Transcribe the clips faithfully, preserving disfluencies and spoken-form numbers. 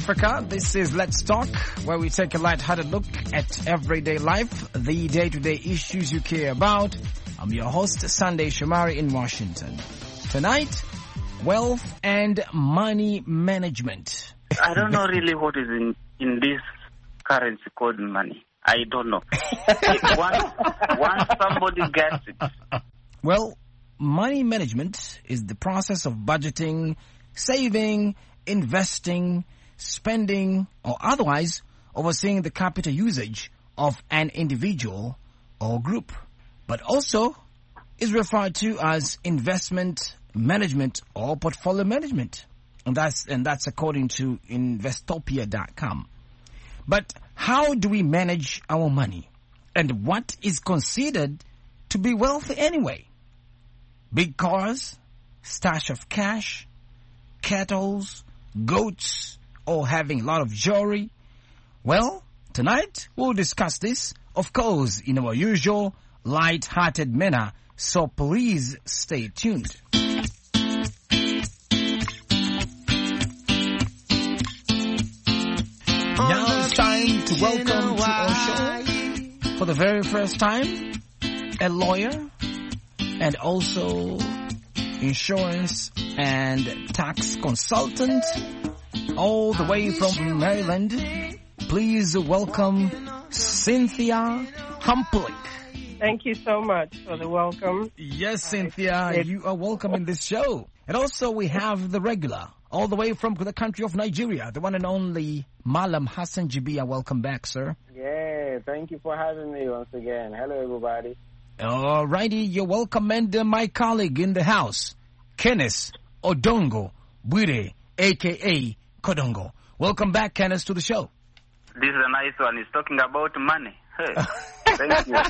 Africa. This is Let's Talk, where we take a light-hearted look at everyday life, the day-to-day issues you care about. I'm your host, Sunday Shomari in Washington. Tonight, wealth and money management. I don't know really what is in, in this currency called money. I don't know. once, once somebody gets it. Well, money management is the process of budgeting, saving, investing, spending, or otherwise overseeing the capital usage of an individual or group, but also is referred to as investment management or portfolio management. And that's, and that's according to Investopia dot com. But how do we manage our money? And what is considered to be wealthy anyway? Big cars, stash of cash, cattle, goats, or having a lot of jewelry? Well, tonight we'll discuss this, of course, in our usual light-hearted manner, so please stay tuned. Now it's time to welcome to our show, for the very first time, a lawyer and also insurance and tax consultant, all the way from Maryland. Please welcome Cynthia Hamplick. Thank you so much for the welcome. Yes, Cynthia, you are welcome in this show. And also we have the regular, all the way from the country of Nigeria, the one and only Malam Hassan Jibia. Welcome back, sir. Yeah, thank you for having me once again. Hello, everybody. All righty, you're welcome. And uh, my colleague in the house, Kenneth Odongo Bwire, a k a. Kodongo. Welcome back, Kenneth, to the show. This is a nice one. He's talking about money. Hey, thank you.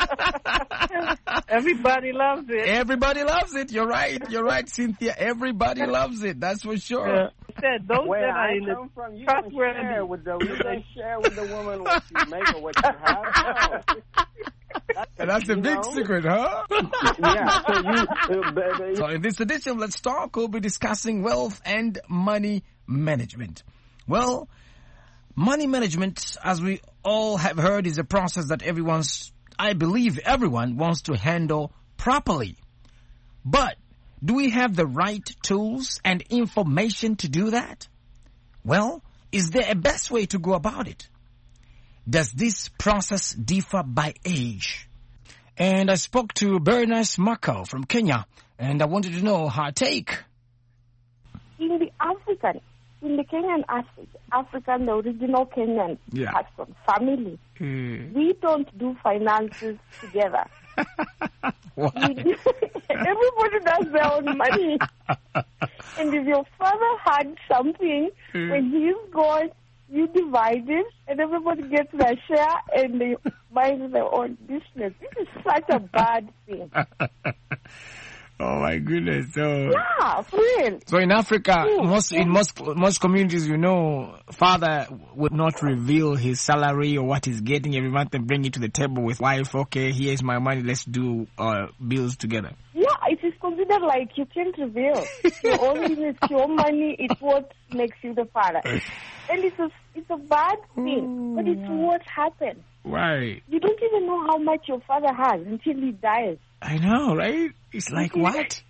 Everybody loves it. Everybody loves it. You're right. You're right, Cynthia. Everybody loves it. That's for sure. Yeah. Said those Where that are I in the come from, you trust don't where share with the you don't share with the woman what you make or what you have. No. And that's a big know? secret, huh? Yeah. So you, uh, baby. So in this edition of Let's Talk, we'll be discussing wealth and money management. Well, money management, as we all have heard, is a process that everyone's, I believe everyone wants to handle properly. But do we have the right tools and information to do that? Well, is there a best way to go about it? Does this process differ by age? And I spoke to Bernice Mako from Kenya, and I wanted to know her take. In the African, in the Kenyan African, African, the original Kenyan Yeah. person, family, Mm. we don't do finances together. Why? We do, everybody does their own money. And if your father had something, Mm. when he's gone, you divide it, and everybody gets their share, and they mind their own business. This is such a bad thing. Oh my goodness! So, Yeah, for real. so in Africa, Yeah. most in most most communities, you know, father would not reveal his salary or what he's getting every month and bring it to the table with wife. Okay, here's my money. Let's do uh, bills together. Yeah, it is considered like you can't reveal. Your own business, your money, it's what makes you the father. And it's a, it's a bad thing, but it's what happens. Right. You don't even know how much your father has until he dies. I know, right? It's like what?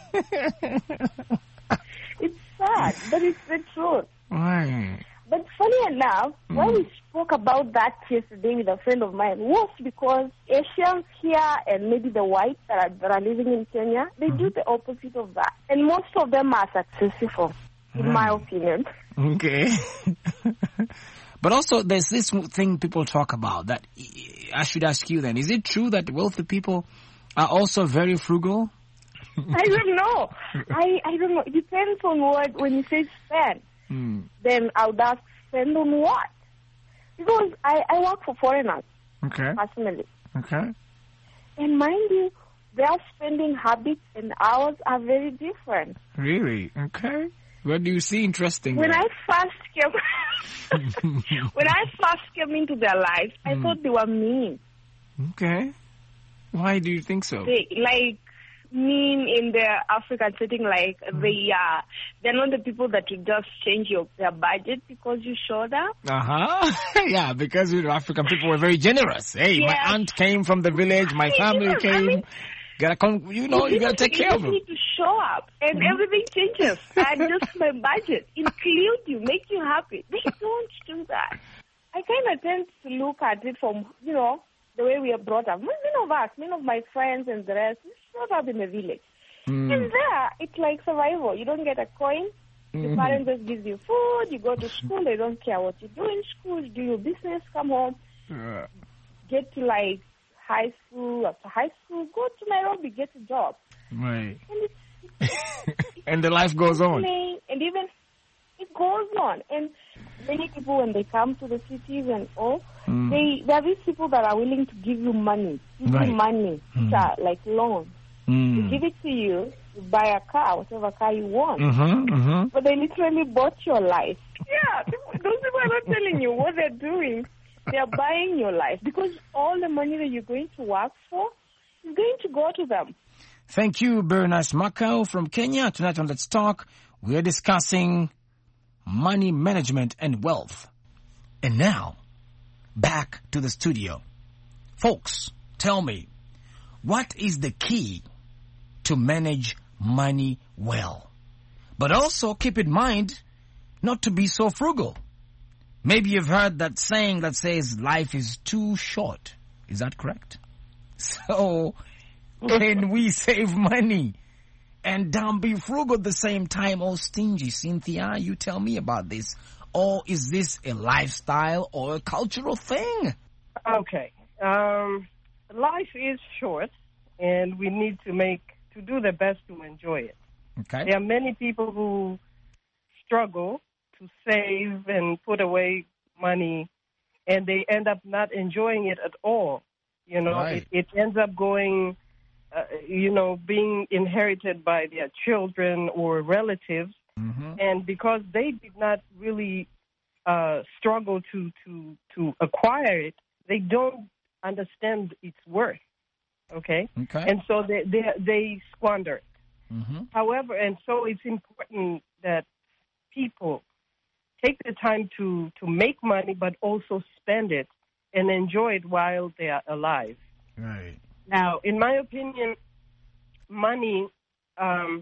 It's sad, but it's the truth. Right. But funny enough, mm. when we spoke about that yesterday with a friend of mine, was because Asians here and maybe the whites that are, that are living in Kenya, they mm-hmm. do the opposite of that. And most of them are successful, in mm. my opinion. Okay. But also, there's this thing people talk about that I should ask you then. Is it true that wealthy people are also very frugal? I don't know. I, I don't know. It depends on what, when you say spend, mm. then I would ask spend on what? Because I, I work for foreigners, okay. personally. Okay. And mind you, their spending habits and ours are very different. Really? Okay. What do you see interesting When there? I first came, when I first came into their lives, I mm. thought they were mean. Okay. Why do you think so? They, like, mean in the African setting, like they are, they're not the people that will just change your their budget because you showed up. Uh-huh. Yeah, because you know, African people were very generous. Hey, my Yeah. aunt came from the village, my family Yeah, I came. mean- gotta come, you know, you gotta take you care of just them. need to show up, and everything changes. Adjust my budget, include you, make you happy. They don't do that. I kind of tend to look at it from, you know, the way we are brought up. Many of us, many of my friends and the rest, we brought up in the village. Mm. And there, it's like survival. You don't get a coin. Your Mhm. parents just give you food. You go to school. They don't care what you do in school. You do your business, come home, Yeah. get to like high school. After high school, go to Nairobi, get a job. Right. And it's, it's And the life goes on. playing, and even it goes on. And many people, when they come to the cities and all, Mm. they there are these people that are willing to give you money, give Right. you money, Mm. which are like loans. They Mm. give it to you, you buy a car, whatever car you want. Mm-hmm, mm-hmm. But they literally bought your life. Yeah, people- those people are not telling you what they're doing. They're buying your life because all the money that you're going to work for is going to go to them. Thank you, Bernice Macau from Kenya. Tonight on Let's Talk, we're discussing money management and wealth. And now, back to the studio. Folks, tell me, what is the key to manage money well? But also keep in mind not to be so frugal. Maybe you've heard that saying that says life is too short. Is that correct? So, can we save money and don't be frugal at the same time or stingy? Cynthia, you tell me about this. Or is this a lifestyle or a cultural thing? Okay. Um, life is short, and we need to make to do the best to enjoy it. Okay. There are many people who struggle to save and put away money, and they end up not enjoying it at all. You know, Right. it, it ends up going, uh, you know, being inherited by their children or relatives, Mm-hmm. and because they did not really uh, struggle to, to, to acquire it, they don't understand its worth. Okay, Okay. and so they they, they squander it. Mm-hmm. However, and so it's important that people take the time to, to make money, but also spend it and enjoy it while they are alive. Right. Now, in my opinion, money um,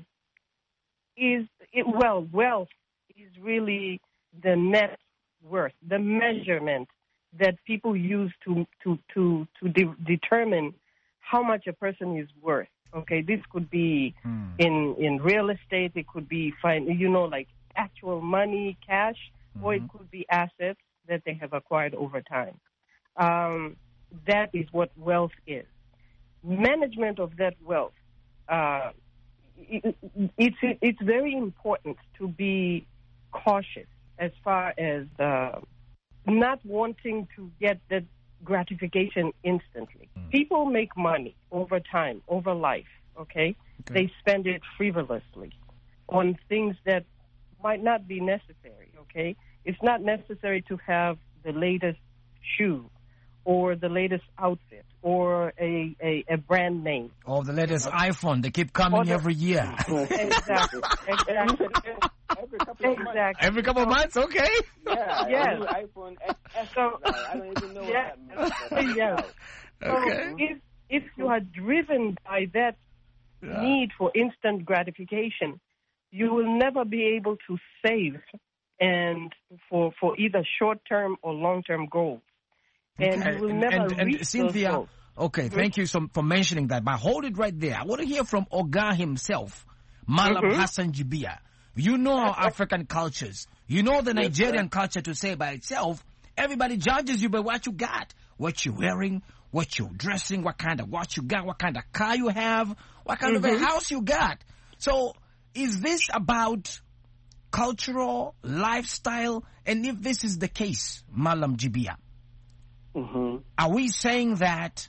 is, it, well, wealth is really the net worth, the measurement that people use to, to, to, to de- determine how much a person is worth. Okay, this could be Mm. in, in real estate, it could be, fine, you know, like actual money, cash, or it could be assets that they have acquired over time. Um, that is what wealth is. Management of that wealth, uh, it, it's, it's very important to be cautious as far as uh, not wanting to get that gratification instantly. Mm. People make money over time, over life, okay? Okay. They spend it frivolously on things that might not be necessary, okay? It's not necessary to have the latest shoe or the latest outfit or a, a, a brand name. Or the latest iPhone, they keep coming Or the- every year. Exactly. Exactly. Every couple of months. Exactly. Every couple of months, okay. Yeah, Yes. a new iPhone X S. So- I don't even know Yeah. what that means. Yes. So Okay. if, if you are driven by that Yeah. need for instant gratification, you will never be able to save and for, for either short-term or long-term goals. And Okay. you will And- never and- and reach those Cynthia, goals. okay, thank you so, for mentioning that. But hold it right there. I want to hear from Oga himself, Malam Mhm. Hassan Jibia. You know our African cultures. You know the Nigerian culture to say by itself. Everybody judges you by what you got, what you're wearing, what you're dressing, what kind of watch you got, what kind of car you have, what kind of a house you got. So is this about cultural lifestyle? And if this is the case, Malam Jibia, Mm-hmm. are we saying that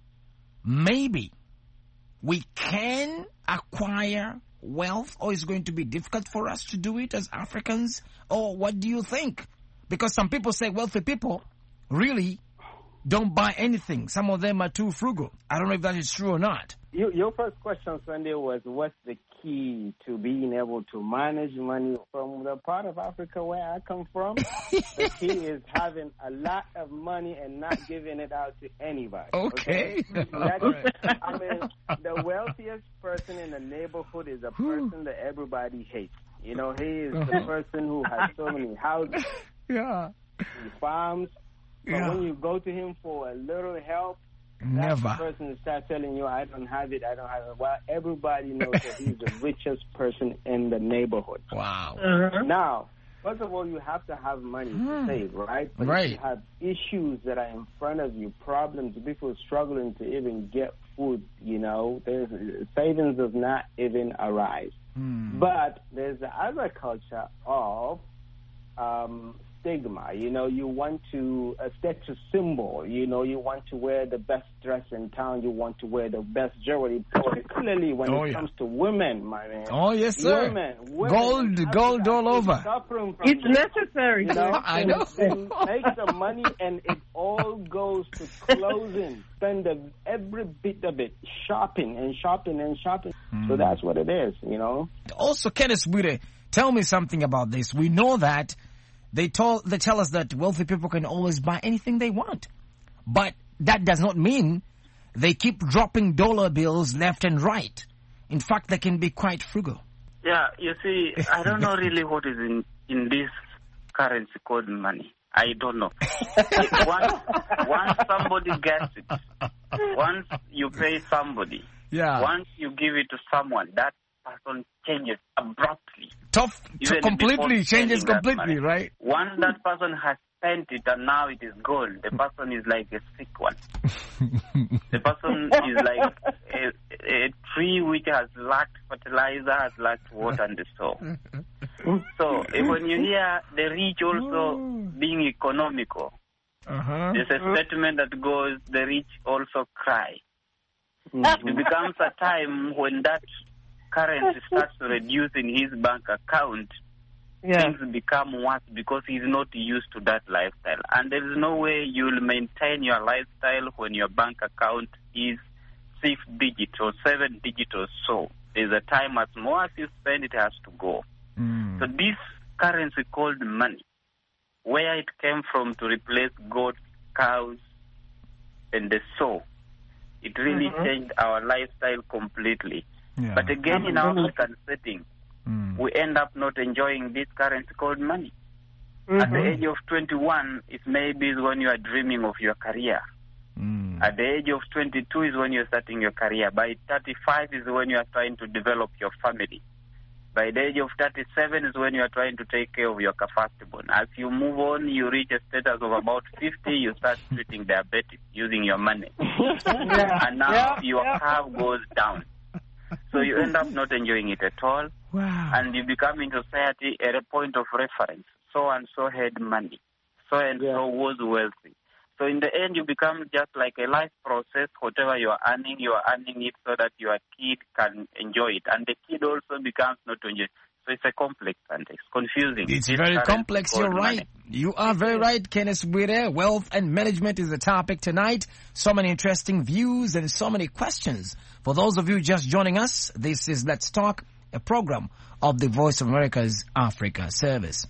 maybe we can acquire wealth, or it's going to be difficult for us to do it as Africans? Or what do you think? Because some people say wealthy people really don't buy anything. Some of them are too frugal. I don't know if that is true or not. You, your first question, Sunday, was what's the key to being able to manage money from the part of Africa where I come from? The key is having a lot of money and not giving it out to anybody. Okay. okay? That is, I mean, the wealthiest person in the neighborhood is a person that everybody hates. You know, he is the person who has so many houses, yeah, farms. But yeah. when you go to him for a little help, never. that person starts telling you, I don't have it, I don't have it. Well, everybody knows that he's the richest person in the neighborhood. Wow. Uh-huh. Now, first of all, you have to have money Hmm. to save, right? But Right. if you have issues that are in front of you, problems, people struggling to even get food, you know, there's, savings does not even arise. Hmm. But there's the other culture of um, stigma. You know, you want to, a status symbol. You know, you want to wear the best dress in town. You want to wear the best jewelry, particularly when Oh, it yeah. comes to women, my man. Oh, yes, sir. Women, women Gold, in gold Africa all are over. suffering from It's this. necessary. You know, I they- know. They make the money and it all goes to clothing. Spend the, every bit of it shopping and shopping and shopping. So that's what it is, you know. Also, Kenneth Bwire, tell me something about this. We know that they told they tell us that wealthy people can always buy anything they want, but that does not mean they keep dropping dollar bills left and right. In fact, they can be quite frugal. Yeah, you see, I don't know really what is in, in this currency called money. I don't know. once, once somebody gets it, once you pay somebody, Yeah, once you give it to someone, that person changes abruptly. tough, Even completely before changes spending that completely, money. right? Once that person has spent it and now it is gone, the person is like a sick one. The person is like a, a tree which has lacked fertilizer, has lacked water and so. So eh, when you hear the rich also being economical, Uh-huh. there's a statement that goes, the rich also cry. It becomes a time when that currency starts to reduce in his bank account, Yeah. things become worse because he's not used to that lifestyle. And there is no way you'll maintain your lifestyle when your bank account is six digits or seven digits or so. There's a time as more as you spend, it has to go. Mm. So this currency called money, where it came from to replace goats, cows, and the sow, it really Mhm. changed our lifestyle completely. Yeah. But again, in our African setting, Mm. we end up not enjoying this currency called money. At the age of twenty-one, it maybe is when you are dreaming of your career. Mm. At the age of twenty-two is when you're starting your career. By thirty-five is when you are trying to develop your family. By the age of thirty-seven is when you are trying to take care of your firstborn. As you move on, you reach a status of about fifty, you start treating diabetes using your money. Yeah. And now Yeah, your yeah. curve goes down. So you end up not enjoying it at all. Wow. And you become in society at a point of reference. So and so had money. So and Yeah. so was wealthy. So in the end, you become just like a life process. Whatever you are earning, you are earning it so that your kid can enjoy it. And the kid also becomes not to enjoy it. So it's a complex and it's confusing. It's This very currency complex, called you're right. money. You are very right, Kenneth Bwire. Wealth and management is the topic tonight. So many interesting views and so many questions. For those of you just joining us, this is Let's Talk, a program of the Voice of America's Africa Service.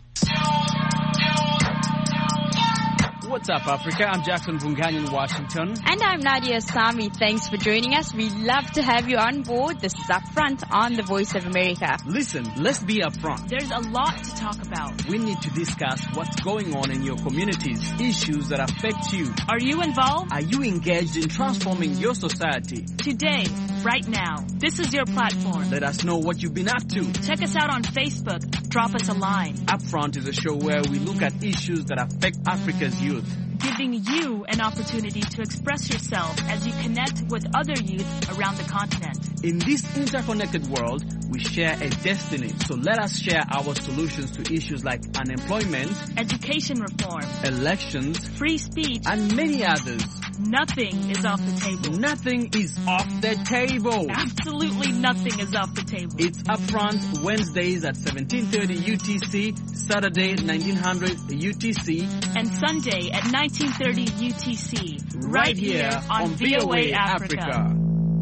What's up, Africa? I'm Jackson Bungani in Washington. And I'm Nadia Sami. Thanks for joining us. We love to have you on board. This is Upfront on the Voice of America. Listen, let's be upfront. There's a lot to talk about. We need to discuss what's going on in your communities, issues that affect you. Are you involved? Are you engaged in transforming your society? Today, right now, this is your platform. Let us know what you've been up to. Check us out on Facebook. Drop us a line. Upfront is a show where we look at issues that affect Africa's youth, giving you an opportunity to express yourself as you connect with other youth around the continent. In this interconnected world, we share a destiny. So let us share our solutions to issues like unemployment, education reform, elections, free speech, and many others. Nothing is off the table. Nothing is off the table. Absolutely nothing is off the table. It's Upfront Wednesdays at seventeen thirty U T C, Saturday, nineteen hundred U T C. And Sunday at nineteen thirty U T C. Right, right here on, on V O A Africa. Africa.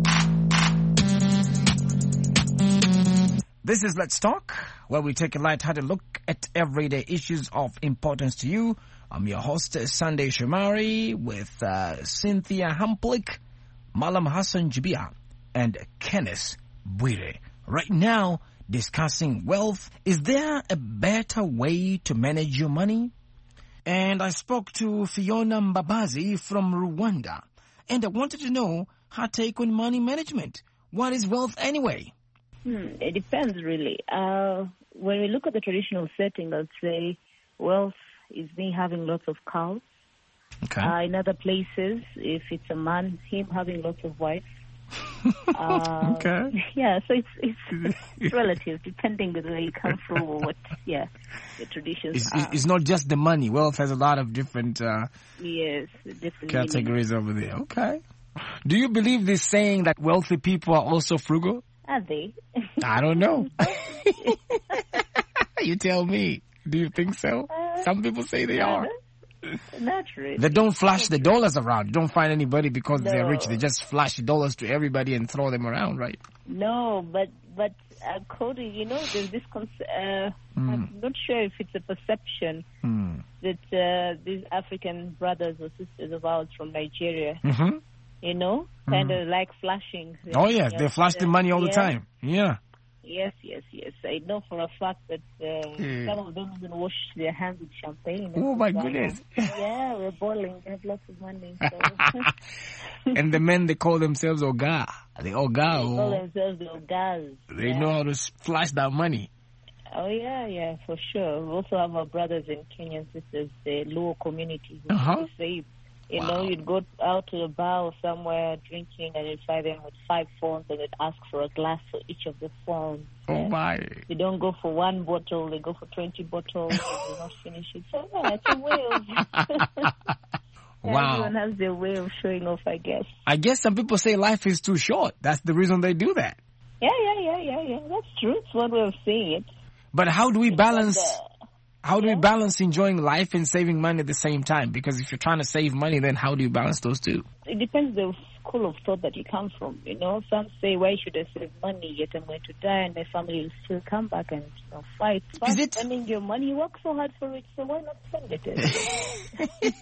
This is Let's Talk, where we take a light-hearted look at everyday issues of importance to you. I'm your host, Sunday Shomari, with uh, Cynthia Hamplick, Malam Hassan Jibia, and Kenneth Bwire. Right now, discussing wealth. Is there a better way to manage your money? And I spoke to Fiona Mbabazi from Rwanda, and I wanted to know her take on money management. What is wealth anyway? Hmm, it depends, really. Uh, when we look at the traditional setting, I'd say wealth is me having lots of cows. Okay. Uh, in other places, if it's a man, him having lots of wives. uh, okay. Yeah, so it's, it's it's relative, depending on where you come from or what, yeah, the traditions it's, are. It's not just the money. Wealth has a lot of different, uh, yes, different categories meanings. over there. Okay. Do you believe this saying that wealthy people are also frugal? Are they? I don't know. You tell me. Do you think so? Uh, Some people say they are. Not really. They don't flash the dollars around. You don't find anybody because no. they're rich. They just flash dollars to everybody and throw them around, right? No, but but according, you know, there's this concept. Uh, mm. I'm not sure if it's a perception mm. that uh, these African brothers or sisters of ours from Nigeria, mm-hmm. you know, kind of mm. like flashing. Oh yes, they flash the money all yeah. the time. Yeah. Yes, yes, yes. I know for a fact that uh, yeah. some of them even wash their hands with champagne. Oh my goodness! Yeah, we're balling. They have lots of money. So. And the men, they call themselves Oga. The Oga. They call themselves the Ogas. They yeah. know how to flash that money. Oh yeah, yeah, for sure. We also have our brothers and Kenyan sisters, the Luo community. Uh-huh. Say, you wow. know, you'd go out to a bar or somewhere drinking and you'd find them with five phones and they'd ask for a glass for each of the phones. Oh yeah. my. You don't go for one bottle, they go for twenty bottles and they not finish it. So yeah, it's a way of... Wow. Everyone has their way of showing off, I guess. I guess some people say life is too short. That's the reason they do that. Yeah, yeah, yeah, yeah, yeah. That's true. It's one way of saying it. But how do we balance... How do yeah. we balance enjoying life and saving money at the same time? Because if you're trying to save money, then how do you balance those two? It depends the school of thought that you come from. You know, some say, why should I save money? Yet I'm going to die and my family will still come back and, you know, fight. But Is it? spending your money, you work so hard for it, so why not spend it?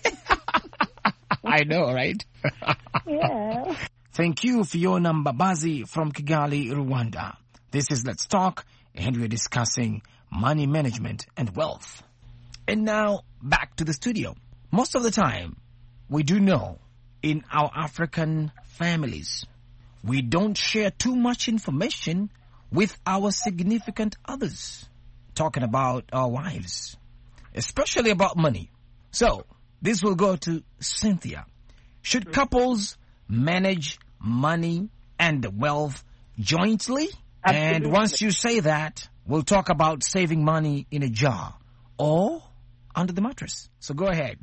I know, right? Yeah. Thank you, Fiona Mbabazi from Kigali, Rwanda. This is Let's Talk, and we're discussing money management and wealth. And now, back to the studio. Most of the time, we do know in our African families, we don't share too much information with our significant others. Talking about our wives, especially about money. So, this will go to Cynthia. Should couples manage money and wealth jointly? Absolutely. And once you say that, we'll talk about saving money in a jar or under the mattress. So go ahead.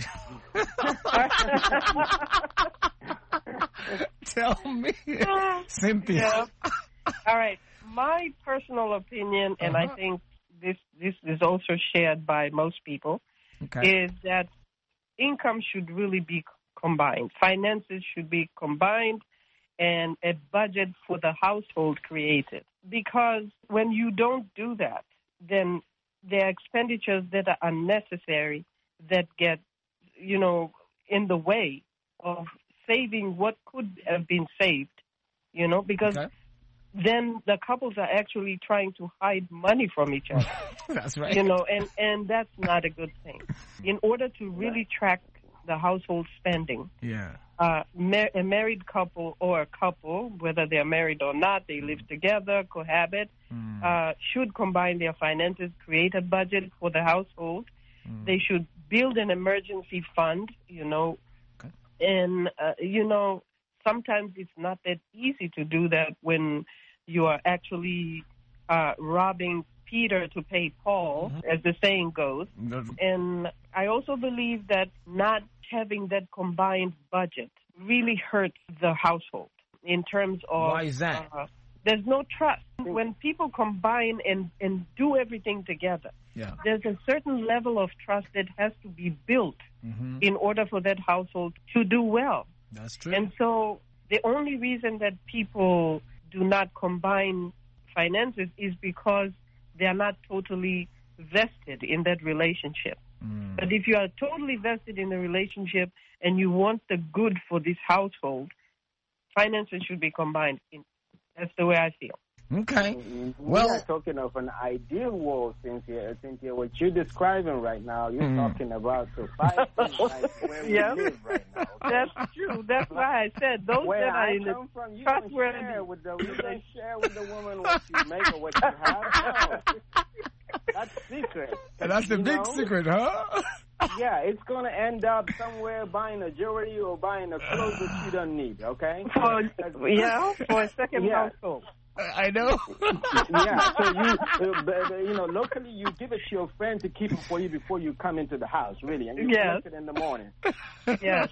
Tell me, Cynthia. Yeah. All right. My personal opinion, and uh-huh. I think this this is also shared by most people, okay. is that income should really be combined. Finances should be combined and a budget for the household created. Because when you don't do that, then there are expenditures that are unnecessary that get, you know, in the way of saving what could have been saved, you know, because okay. then the couples are actually trying to hide money from each other. That's right. You know, and, and that's not a good thing. In order to really track the household spending, yeah. uh, mar- a married couple or a couple, whether they're married or not, they live together, cohabit, mm. uh, should combine their finances, create a budget for the household. Mm. They should build an emergency fund, you know, okay. and, uh, you know, sometimes it's not that easy to do that when you are actually uh, robbing Peter to pay Paul, mm-hmm. as the saying goes. Mm-hmm. And I also believe that not having that combined budget really hurts the household in terms of... Why is that? Uh, There's no trust. When people combine and, and do everything together, yeah. there's a certain level of trust that has to be built mm-hmm. in order for that household to do well. That's true. And so the only reason that people do not combine finances is because they are not totally vested in that relationship. Mm. But if you are totally vested in the relationship and you want the good for this household, finances should be combined. In, that's the way I feel. Okay. Well, we're talking of an ideal world, Cynthia. Cynthia, what you're describing right now, you're mm. talking about society like where we yeah. live right now. Okay? That's true. That's why I said those where that are I in the come from, you trustworthy. don't share with the you don't share with the woman what you make or what you have. No. That's secret. That's the big know? secret, huh? Yeah, it's going to end up somewhere buying a jewelry or buying a clothes that you don't need, okay? For, yeah, for a second yeah. household. I know. Yeah, so you, uh, you know, locally you give it to your friend to keep it for you before you come into the house, really, and you yes. collect it in the morning. Yes.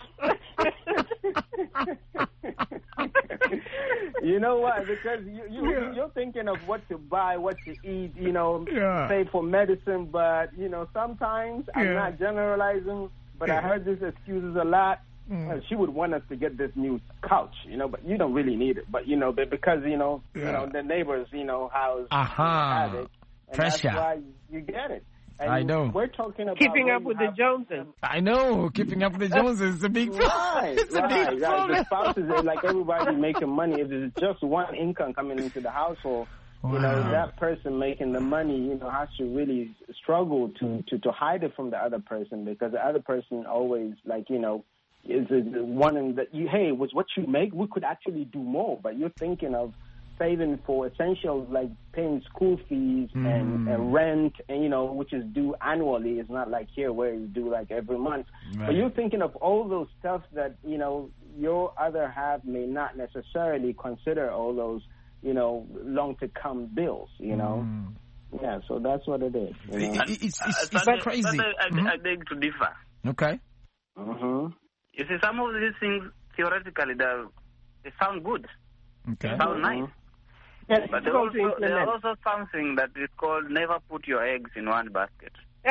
You know why? Because you, you, yeah. you're thinking of what to buy, what to eat, you know, yeah. pay for medicine, but, you know, sometimes, I'm yeah. not generalizing, but yeah. I heard these excuses a lot. Mm. Uh, she would want us to get this new couch, you know, but you don't really need it. But, you know, but because, you know, yeah. you know, the neighbors, you know, house uh-huh. have it. And Pressure. That's why you get it. And I know. We're talking about keeping up with the Joneses. I know. Keeping up with the Joneses is a big problem. Right, it's a right, big right. problem. The spouses, are like everybody making money. If there's just one income coming into the household, wow. you know, that person making the money, you know, has to really struggle to, to, to hide it from the other person, because the other person always, like, you know, is one that you, hey, with what you make, we could actually do more. But you're thinking of saving for essentials like paying school fees mm. and, and rent, and you know, which is due annually. It's not like here where it's due like every month. Right. But you're thinking of all those stuff that, you know, your other half may not necessarily consider all those, you know, long to come bills, you know. Mm. Yeah, so that's what it is. You know? it, it's it's, it's Sunday, crazy. Sunday, I, mm-hmm. I beg to differ. Okay. Mm-hmm. You see, some of these things, theoretically, they sound good. Okay. They sound mm-hmm. nice. Yes, but there's also, there's also something that is called never put your eggs in one basket.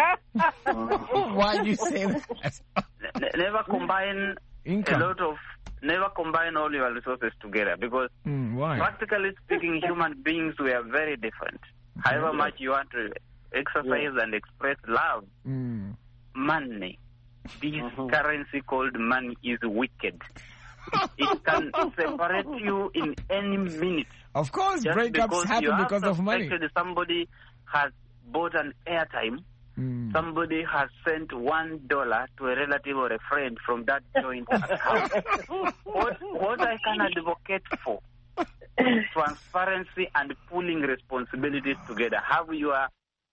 Why do you say that? Ne- never combine Income. a lot of, never combine all your resources together, because mm, why? practically speaking, human beings, we are very different. However much you want to exercise yeah. and express love, mm. money, this uh-huh. currency called money is wicked. It can separate you in any minute. Of course, Just breakups because happen because of money. Somebody has bought an airtime. Mm. Somebody has sent one dollar to a relative or a friend from that joint account. what, what I can advocate for is transparency and pooling responsibilities together. Have your a,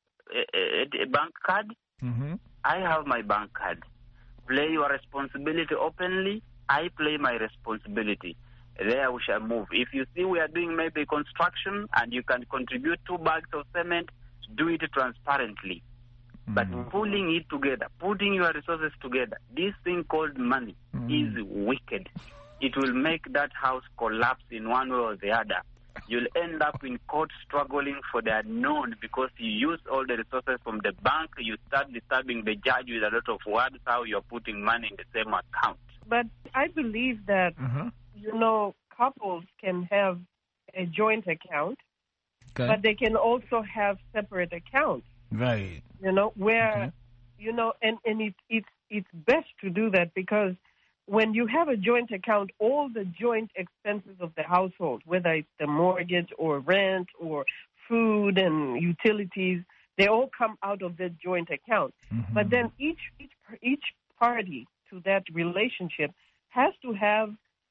a, a bank card? Mm-hmm. I have my bank card. Play your responsibility openly. I play my responsibility. There we shall move. If you see we are doing maybe construction and you can contribute two bags of cement, do it transparently. Mm-hmm. But pulling it together, putting your resources together, this thing called money mm-hmm. is wicked. It will make that house collapse in one way or the other. You'll end up in court struggling for the unknown because you use all the resources from the bank. You start disturbing the judge with a lot of words how you're putting money in the same account. But I believe that, uh-huh. you know, couples can have a joint account, okay. but they can also have separate accounts. Right. You know, where, okay. you know, and, and it, it's, it's best to do that because when you have a joint account, all the joint expenses of the household, whether it's the mortgage or rent or food and utilities, they all come out of the joint account. Mm-hmm. But then each, each each party to that relationship has to have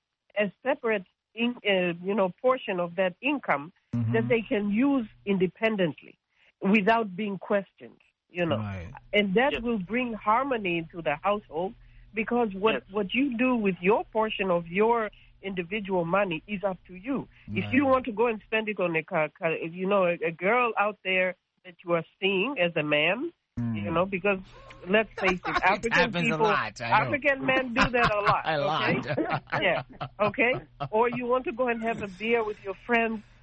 a separate, in, uh, you know, portion of that income mm-hmm. that they can use independently without being questioned. You know, right. and that yes. will bring harmony into the household. Because what, yes. what you do with your portion of your individual money is up to you. Right. If you want to go and spend it on a car, you know, a, a girl out there that you are seeing as a man, mm. you know, because let's face it, African it people, African men do that a lot. I okay? lied. Yeah. Okay. Or you want to go and have a beer with your friends.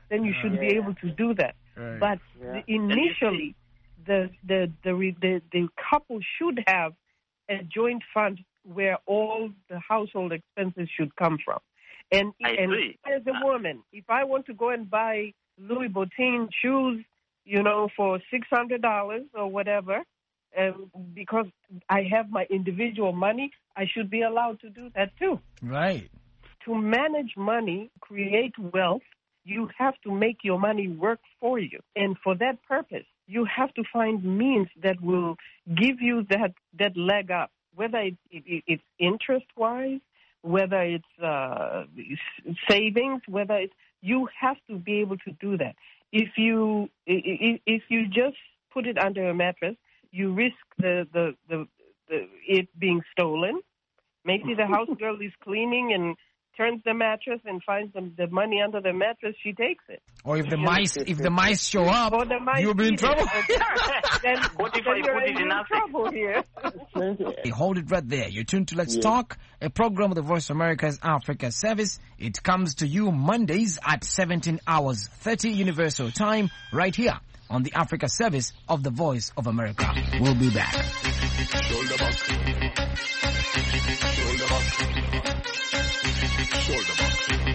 then you should Yeah. be able to do that. Right. But Yeah. the, initially, the the the, re- the the couple should have a joint fund where all the household expenses should come from. And, I and agree. as a woman, if I want to go and buy Louis Vuitton shoes, you know, for six hundred dollars or whatever, um, because I have my individual money, I should be allowed to do that too. Right. To manage money, create wealth, you have to make your money work for you. And for that purpose, you have to find means that will give you that, that leg up, whether it, it, it's interest-wise, whether it's uh, savings, whether it's, you have to be able to do that. If you if you just put it under a mattress, you risk the, the, the, the it being stolen. Maybe the house girl is cleaning and turns the mattress and finds the, the money under the mattress. She takes it. Or if the mice if the mice show up, Or the mice you'll be in eat it. trouble. then, What if then I you're put it in in Africa? trouble here. Hey, hold it right there. You're tuned to Let's Yeah. Talk, a program of the Voice of America's Africa Service. It comes to you Mondays at seventeen hours thirty Universal Time, right here on the Africa Service of the Voice of America. We'll be back. Shoulder back. Shoulder back. Shoulder back.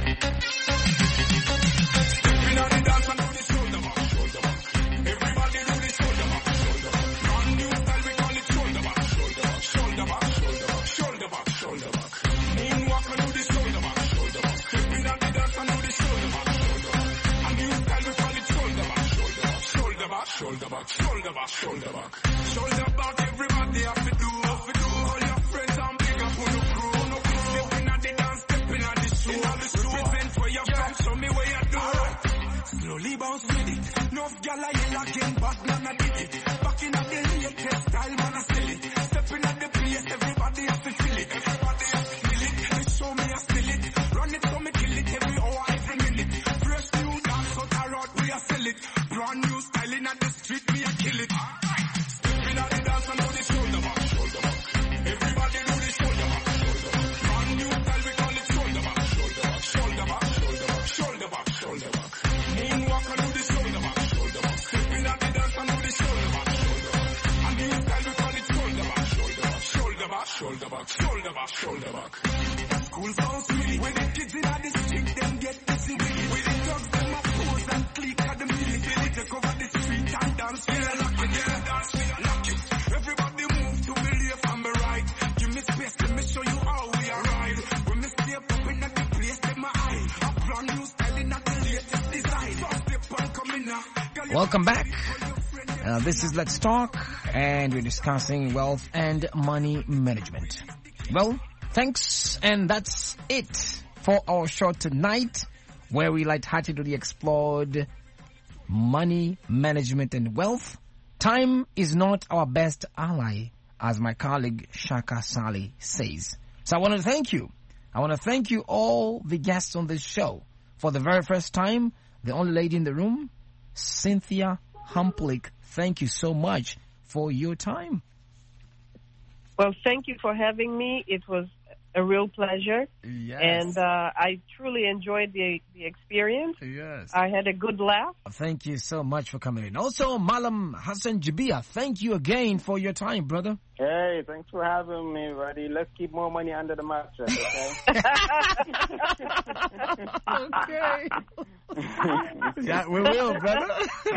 Stepping on the dance and do the shoulder back. Shoulder back. Everybody do the shoulder back. Shoulder back. Brand new style, we call it shoulder back. Shoulder back. Shoulder back. Shoulder back. Shoulder back. Shoulder back. Moonwalk and do the shoulder back. Shoulder back. Stepping on the dance and do the shoulder back. Shoulder back. A new style, we call it shoulder back. Shoulder back. Shoulder back. Shoulder back. Shoulder back. Shoulder back. Shoulder back. Everybody have to do. Have to do. All your friends and big up on the crew. No crew. Stepping on the dance. Stepping on the show. Represent where you're from. Show me where you do. Slowly bounce with it. Enough gyal a yell again, but none a dig it. Back in the latest style, man a sell it. Stepping at the place, everybody has to feel it. Everybody has to feel it. They show me I still it. Run it so me kill it every hour, every minute. Fresh new dance out the road, we a sell it. Brand new styling at the street, me a kill it. Stepping at the dance and do the shoulder back, shoulder back. Everybody do the shoulder back, shoulder back. Brand new style, we call it shoulder back, shoulder back, shoulder back, shoulder back, shoulder back, shoulder back. Moonwalk and do the shoulder back, shoulder back. Stepping at the dance and do the shoulder back, shoulder back. A new style, we call it shoulder back, shoulder back, shoulder back, shoulder back, shoulder back, shoulder back. Cool sounds sweet. When the kids in the street, them get busy with it. With the dogs, them a pose and click at the milli. Billy take over the street and dance, feel lock it, yeah, dance, feel lock it. Everybody move to the left and the right. Give me space, let me show you how we arrive. When me stay popping at the place, take my eye. A brand new styling at the latest design. First step on coming now. Welcome back. Uh, this is Let's Talk, and we're discussing wealth and money management. Well, thanks, and that's it for our show tonight, where we lightheartedly explored money management and wealth. Time is not our best ally, as my colleague Shaka Sali says. So I want to thank you. I want to thank you all the guests on this show. For the very first time, the only lady in the room, Cynthia Humplick. Thank you so much for your time. Well, thank you for having me. It was a real pleasure. Yes. And uh, I truly enjoyed the the experience. Yes. I had a good laugh. Thank you so much for coming in. Also, Malam Hassan Jabia, thank you again for your time, brother. Hey, thanks for having me, buddy. Let's keep more money under the mattress, okay? Okay. Yeah, we will, brother.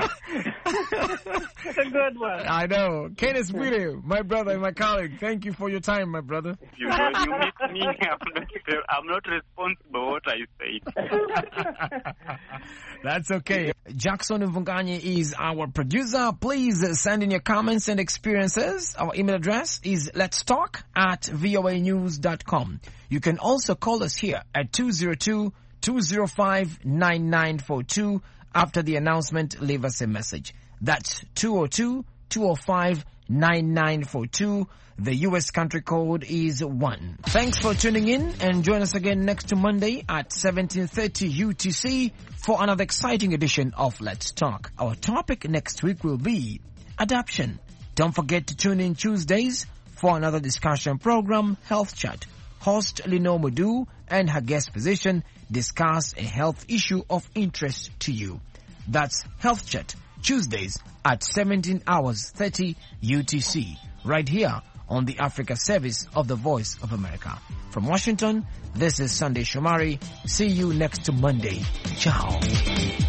It's a good one. I know. Kenneth Wheeler, my brother and my colleague, thank you for your time, my brother. You know, you meet me, I'm not, I'm not responsible what I said. That's okay. Jackson Mvunganye is our producer. Please send in your comments and experiences. Our email address is let's talk at voa news dot com. You can also call us here at two zero two, two zero five, nine nine four two. After the announcement, leave us a message. That's two zero two, two zero five, nine nine four two. The U S country code is one. Thanks for tuning in, and join us again next Monday at seventeen thirty U T C for another exciting edition of Let's Talk. Our topic next week will be adoption. Don't forget to tune in Tuesdays for another discussion program, Health Chat. host Lino Modu and her guest physician discuss a health issue of interest to you. That's Health Chat, Tuesdays at seventeen hours thirty U T C, right here on the Africa service of the Voice of America. From Washington, this is Sunday Shomari. See you next Monday. Ciao.